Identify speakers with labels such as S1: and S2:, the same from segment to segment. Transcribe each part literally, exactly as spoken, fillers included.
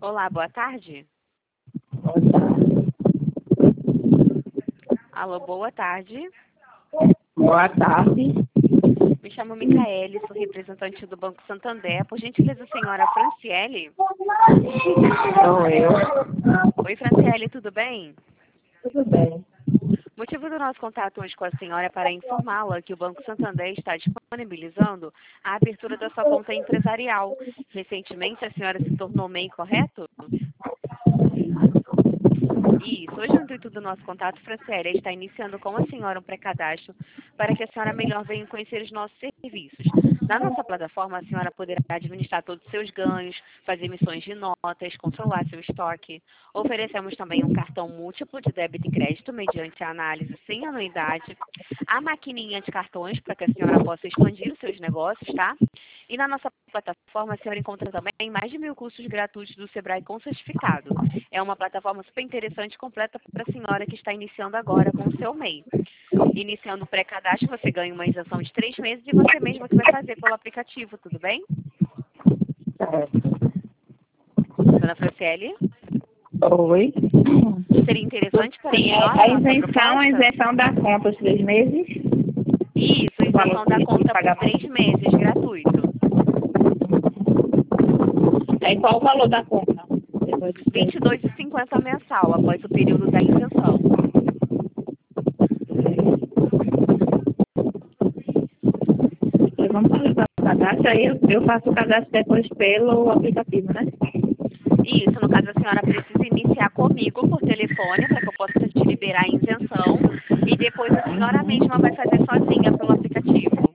S1: Olá, boa tarde. Alô, boa tarde.
S2: Boa tarde.
S1: Me chamo Micaele, sou representante do Banco Santander. Por gentileza, senhora Franciele?
S2: Sou eu.
S1: Oi, Franciele, tudo bem?
S2: Tudo bem.
S1: O motivo do nosso contato hoje com a senhora é para informá-la que o Banco Santander está disponibilizando a abertura da sua conta empresarial. Recentemente, a senhora se tornou M E I, correto? Isso. Hoje, o intuito do nosso contato, Franciele, está iniciando com a senhora um pré-cadastro para que a senhora melhor venha conhecer os nossos serviços. Na nossa plataforma, a senhora poderá administrar todos os seus ganhos, fazer emissões de notas, controlar seu estoque. Oferecemos também um cartão múltiplo de débito e crédito mediante a análise sem anuidade, a maquininha de cartões para que a senhora possa expandir os seus negócios, tá? E na nossa plataforma, a senhora encontra também mais de mil cursos gratuitos do Sebrae com certificado. É uma plataforma super interessante e completa para a senhora que está iniciando agora com o seu M E I. Iniciando o pré-cadastro, você ganha uma isenção de três meses e você mesma que vai fazer pelo aplicativo, tudo bem?
S2: Certo.
S1: Dona Franciele?
S2: Oi.
S1: Seria interessante para a
S2: Sim,
S1: senhora
S2: a
S1: nossa
S2: isenção, a
S1: proposta?
S2: isenção da conta os três meses.
S1: Isso,
S2: O valor
S1: isenção da
S2: que tem que
S1: conta por
S2: pagar mais.
S1: três meses, gratuito.
S2: Aí qual o valor da conta? Depois de
S1: vinte e
S2: tempo.
S1: dois reais e cinquenta centavos mensal, após o período da isenção.
S2: Então, vamos fazer o cadastro, aí eu, eu faço o cadastro depois pelo aplicativo, né?
S1: Isso, no caso, a senhora precisa iniciar comigo por telefone para que eu possa te liberar a isenção e depois a senhora mesma vai fazer sozinha pelo aplicativo.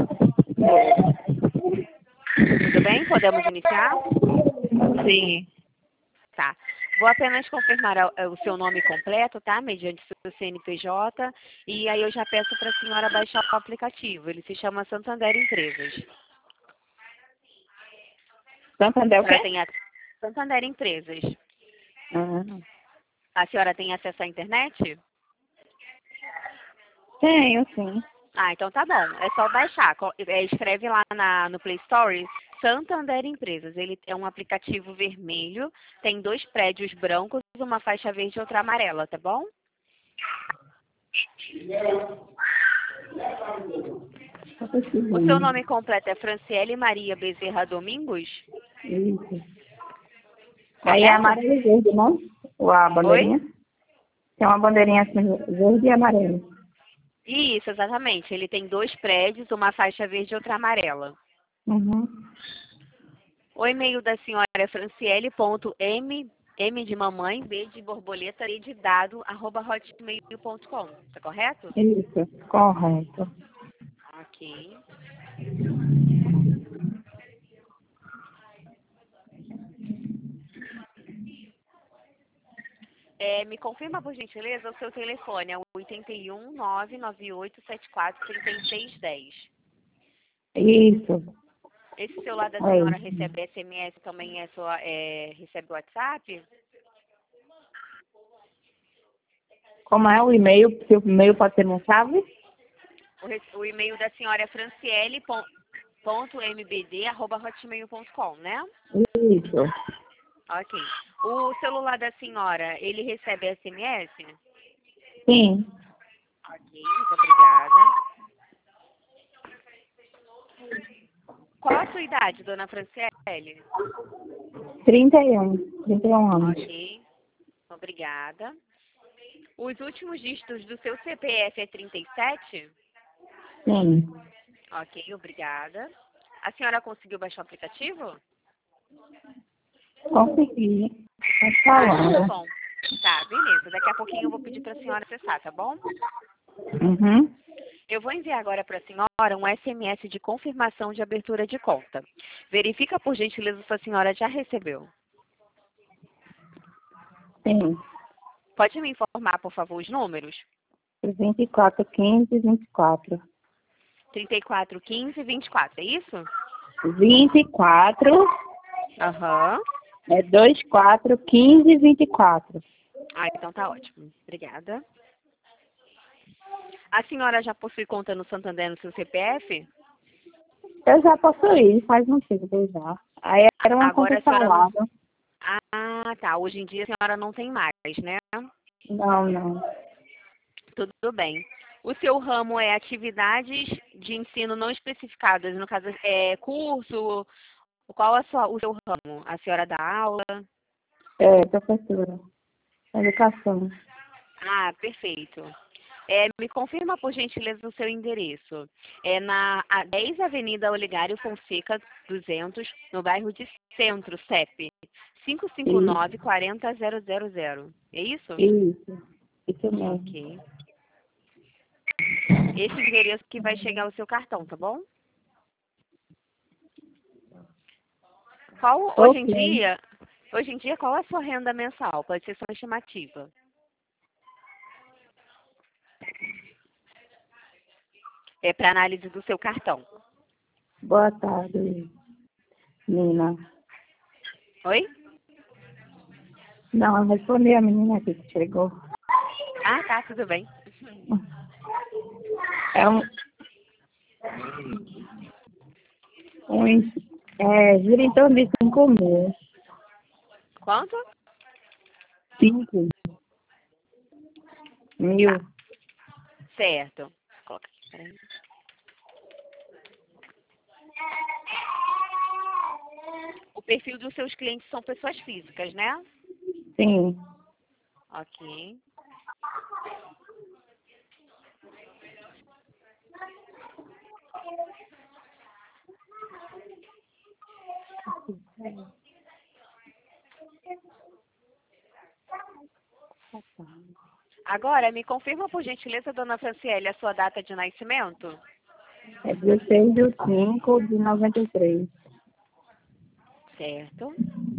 S1: Tudo bem? Podemos iniciar?
S2: Sim.
S1: Tá. Vou apenas confirmar a- o seu nome completo, tá? Mediante seu C N P J. E aí eu já peço para a senhora baixar o aplicativo. Ele se chama Santander Empresas.
S2: Santander
S1: A
S2: o
S1: senhora
S2: quê?
S1: tem a... Santander Empresas.
S2: Ah,
S1: A senhora tem acesso à internet?
S2: tenho, sim.
S1: Ah, então tá bom. É só baixar. Co- é, escreve lá na, no Play Store Santander Empresas. Ele é um aplicativo vermelho, tem dois prédios brancos, uma faixa verde e outra amarela, tá bom?
S2: Só
S1: O seu
S2: pesquisando.
S1: nome completo é Franciele Maria Bezerra Domingos?
S2: Isso. Aí é
S1: Correto?
S2: amarelo e verde, não? Ou a
S1: Oi?
S2: bandeirinha? Tem uma bandeirinha assim, verde e amarelo.
S1: Isso, exatamente. Ele tem dois prédios, uma faixa verde e outra amarela.
S2: Uhum.
S1: O e-mail da senhora é franciele.m, M de mamãe, B de borboleta, D de dado, arroba hotmail ponto com. Tá correto?
S2: Isso, correto.
S1: Ok. É, me confirma, por gentileza, o seu telefone. É o oito um, nove nove oito sete quatro, três seis um zero.
S2: Isso.
S1: Esse celular da
S2: É
S1: senhora
S2: isso.
S1: recebe S M S também, é sua, é, recebe WhatsApp?
S2: Como é o e-mail? Se o e-mail pode ser não sabe?
S1: O, re- o e-mail da senhora é franciele.mbd, arroba hotmail ponto com, né?
S2: Isso.
S1: Ok. O celular da senhora, ele recebe S M S?
S2: Sim.
S1: Ok, muito obrigada. Qual a sua idade, dona Franciele?
S2: trinta e um. trinta e um anos.
S1: Ok, obrigada. Os últimos dígitos do seu C P F é trinta e sete?
S2: Sim.
S1: Ok, obrigada. A senhora conseguiu baixar o aplicativo?
S2: Consegui. Tá
S1: Ah, então tá
S2: falando.
S1: bom. Tá, beleza. Daqui a pouquinho eu vou pedir para a senhora acessar, tá bom?
S2: Uhum.
S1: Eu vou enviar agora para a senhora um S M S de confirmação de abertura de conta. Verifica, por gentileza, se a senhora já recebeu.
S2: Sim.
S1: Pode me informar, por favor, os números?
S2: vinte e quatro, quinze, vinte e quatro.
S1: trinta e quatro, quinze, vinte e quatro, é isso?
S2: vinte e quatro,
S1: Aham.
S2: é vinte e quatro, quinze, vinte e quatro.
S1: Ah, então tá ótimo. Obrigada. A senhora já possui conta no Santander no seu C P F?
S2: Eu já possuí, faz um tempo já. Aí
S1: A-
S2: era uma
S1: Agora
S2: conta
S1: a senhora não...
S2: salada.
S1: Ah, tá. Hoje em dia a senhora não tem mais, né?
S2: Não, não.
S1: Tudo bem. O seu ramo é atividades de ensino não especificadas, no caso, é curso, qual é a sua, o seu ramo? A senhora dá aula?
S2: É, professora. Educação.
S1: Ah, perfeito. É, me confirma, por gentileza, o seu endereço. É na a dez Avenida Olegário Fonseca duzentos, no bairro de Centro, C E P, cinco cinco nove, quatro zero zero zero. É isso?
S2: Isso. Isso mesmo.
S1: Ok. Esse endereço que vai chegar o seu cartão, tá bom? Qual, hoje em
S2: Ok.
S1: dia, hoje em dia, qual é a sua renda mensal? Pode ser só estimativa. É para análise do seu cartão.
S2: Boa tarde, Nina.
S1: Oi?
S2: Não, eu respondi a menina aqui que chegou.
S1: Ah, tá, tudo bem.
S2: É um, um é, gira em torno de cinco mil.
S1: Quanto?
S2: Cinco mil.
S1: Tá, certo. Coloca aqui, peraí. O perfil dos seus clientes são pessoas físicas, né?
S2: Sim.
S1: Ok. Agora, me confirma, por gentileza, dona Franciele, a sua data de nascimento?
S2: É dezesseis de cinco de noventa e três.
S1: Certo.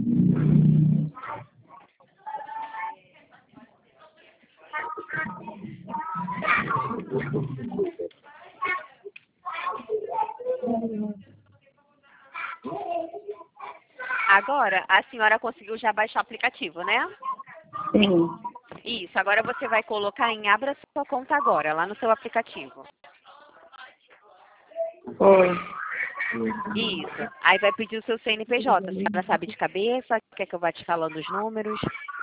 S1: Agora, a senhora conseguiu já baixar o aplicativo, né?
S2: Sim.
S1: Isso, agora você vai colocar em Abra sua conta agora, lá no seu aplicativo.
S2: Foi.
S1: Isso. Aí vai pedir o seu C N P J. A senhora sabe de cabeça? Quer que eu vá te falando os números?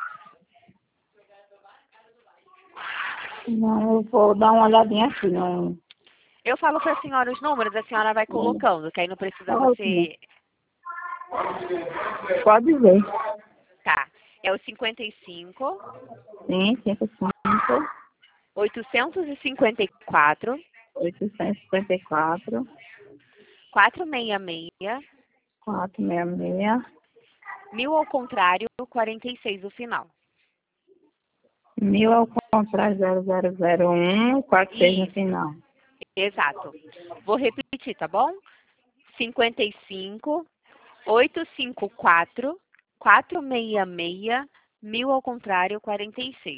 S2: Não, eu vou dar uma olhadinha aqui. Não.
S1: Eu falo para a senhora os números, a senhora vai colocando, que aí não precisa
S2: Ótimo.
S1: você...
S2: Pode ver.
S1: Tá. É o cinquenta e cinco,
S2: Sim, cinco cinco,
S1: oitocentos e cinquenta e quatro,
S2: oitocentos e cinquenta e quatro,
S1: quatrocentos e sessenta e seis,
S2: quatrocentos e sessenta e seis,
S1: mil ao contrário, quarenta e seis o final.
S2: mil ao contrário, zero zero zero um, quatro seis no
S1: Isso,
S2: final.
S1: exato. Vou repetir, tá bom? cinquenta e cinco, oitocentos e cinquenta e quatro, quatrocentos e sessenta e seis, mil ao contrário, quarenta e seis.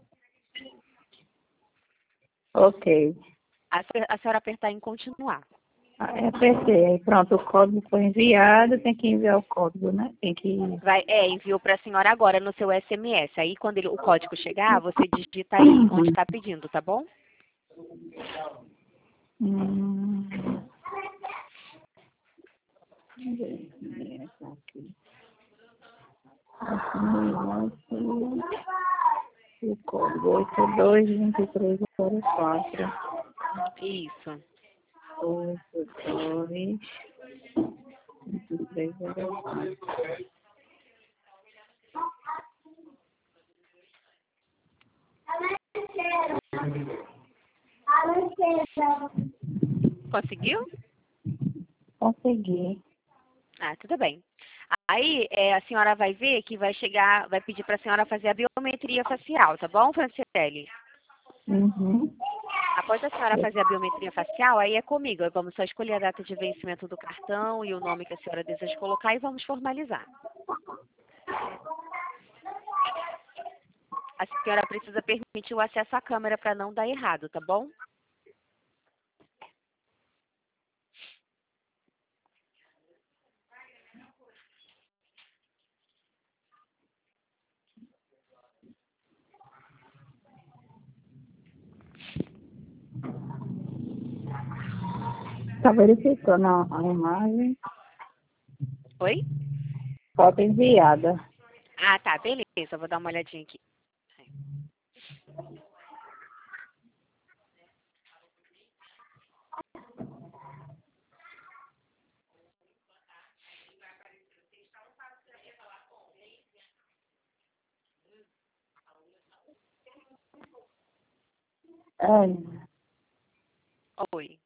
S2: Ok.
S1: A, se- a senhora apertar em continuar.
S2: Aí apertei. Aí pronto, o código foi enviado, tem que enviar o código, né? Tem que.
S1: Vai, é, enviou para a senhora agora no seu S M S. Aí, quando ele- o código chegar, você digita aí onde está pedindo, tá bom?
S2: Hum. Essa aqui. O código oito dois dois três zero quatro.
S1: Isso.
S2: oito dois dois três zero quatro.
S1: Conseguiu?
S2: Consegui.
S1: Ah, tudo bem. Aí, é, a senhora vai ver que vai chegar, vai pedir para a senhora fazer a biometria facial, tá bom, Franciele?
S2: Uhum.
S1: Após a senhora fazer a biometria facial, aí é comigo. Vamos só escolher a data de vencimento do cartão e o nome que a senhora deseja colocar e vamos formalizar. A senhora precisa permitir o acesso à câmera para não dar errado, tá bom?
S2: Está verificando a a imagem.
S1: Oi?
S2: Foto enviada.
S1: Ah, tá, beleza. Vou dar uma olhadinha aqui.
S2: É.
S1: Oi.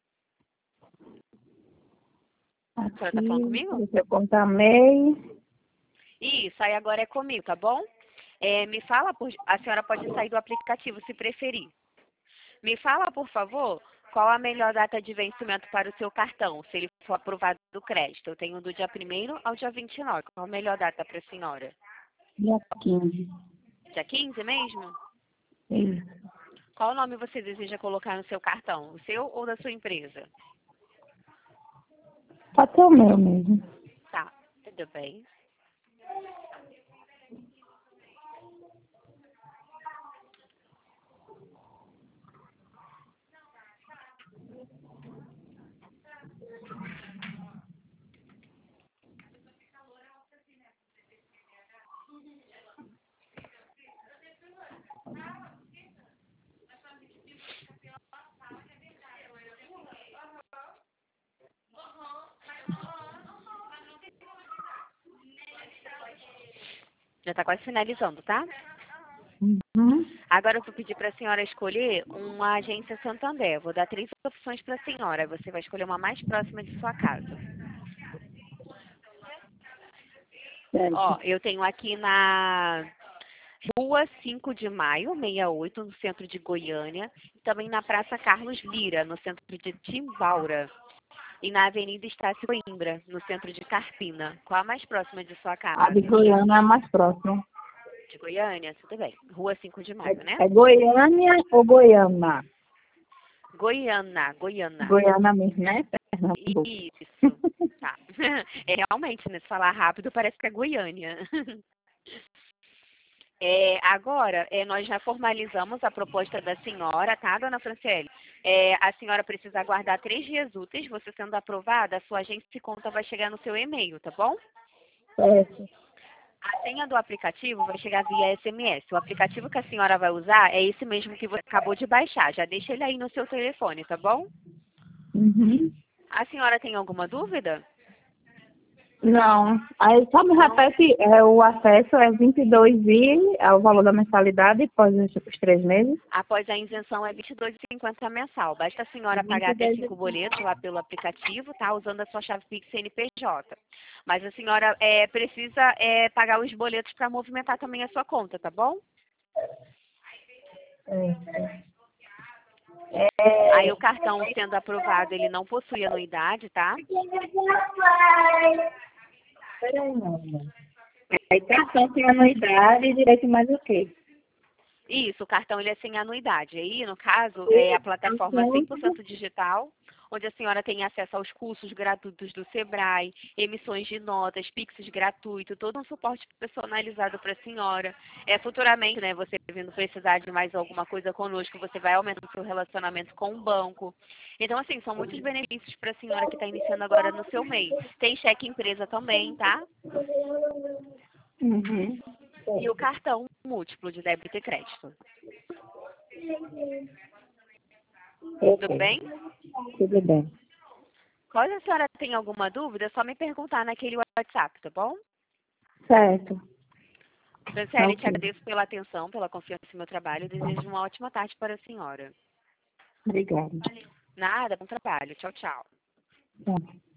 S1: A senhora tá falando
S2: Aqui,
S1: comigo?
S2: deixa eu contar MEI.
S1: Isso, aí agora é comigo, tá bom? É, me fala, por... a senhora pode sair do aplicativo se preferir. Me fala, por favor, qual a melhor data de vencimento para o seu cartão, se ele for aprovado do crédito. Eu tenho do dia primeiro ao dia vinte e nove. Qual a melhor data para a senhora?
S2: Dia quinze.
S1: Dia quinze mesmo?
S2: Isso.
S1: Qual nome você deseja colocar no seu cartão? O seu ou da sua empresa?
S2: Pode ser o meu mesmo.
S1: Tá, tudo bem. Já está quase finalizando, tá?
S2: Uhum.
S1: Agora eu vou pedir para a senhora escolher uma agência Santander. Vou dar três opções para a senhora. Você vai escolher uma mais próxima de sua casa.
S2: Certo.
S1: Ó, eu tenho aqui na Rua cinco de Maio, sessenta e oito, no centro de Goiânia. E também na Praça Carlos Lira, no centro de Timbaura. E na Avenida Estácio Coimbra, no centro de Carpina. Qual a mais próxima de sua
S2: A de
S1: casa?
S2: Goiânia é a mais próxima.
S1: De Goiânia? Tudo bem. Rua cinco de Maio, né?
S2: É, é Goiânia ou Goiânia?
S1: Goiânia, Goiânia.
S2: Goiânia mesmo, né? Pernambuco.
S1: Isso. Tá. É, realmente, né? Se falar rápido, parece que é Goiânia. É, agora, é, nós já formalizamos a proposta da senhora, tá, dona Franciele? É, a senhora precisa aguardar três dias úteis. Você sendo aprovada, a sua agência de conta vai chegar no seu e-mail, tá bom?
S2: Certo.
S1: A senha do aplicativo vai chegar via S M S. O aplicativo que a senhora vai usar é esse mesmo que você acabou de baixar. Já deixa ele aí no seu telefone, tá bom?
S2: Uhum.
S1: A senhora tem alguma dúvida?
S2: Não. Aí só me
S1: Não?
S2: repete, é, o acesso é vinte e dois e é o valor da mensalidade após os os três meses.
S1: Após a isenção é vinte e dois reais e cinquenta centavos mensal. Basta a senhora pagar até
S2: vinte e dois.
S1: cinco boletos lá pelo aplicativo, tá? Usando a sua chave Pix C N P J. Mas a senhora é, precisa é, pagar os boletos para movimentar também a sua conta, tá bom?
S2: É.
S1: Aí o cartão sendo aprovado, ele não possui anuidade, tá?
S2: Peraí, não. Aí cartão tem anuidade e direito mais o quê?
S1: Isso, o cartão ele é sem anuidade. Aí, no caso, é a plataforma cem por cento digital, onde a senhora tem acesso aos cursos gratuitos do Sebrae, emissões de notas, Pix gratuito, todo um suporte personalizado para a senhora. É, futuramente, né, você vindo precisar de mais alguma coisa conosco, você vai aumentar o seu relacionamento com o banco. Então, assim, são muitos benefícios para a senhora que está iniciando agora no seu mês. Tem cheque empresa também, tá?
S2: Uhum.
S1: E o cartão múltiplo de débito e crédito. Tudo
S2: Ok.
S1: bem?
S2: Tudo bem.
S1: Caso a senhora tenha alguma dúvida, é só me perguntar naquele WhatsApp, tá bom?
S2: Certo.
S1: Franciele, te
S2: Ok.
S1: agradeço pela atenção, pela confiança no meu trabalho. Eu desejo uma ótima tarde para a senhora.
S2: Obrigada.
S1: Nada, bom trabalho. Tchau, tchau.
S2: Tá.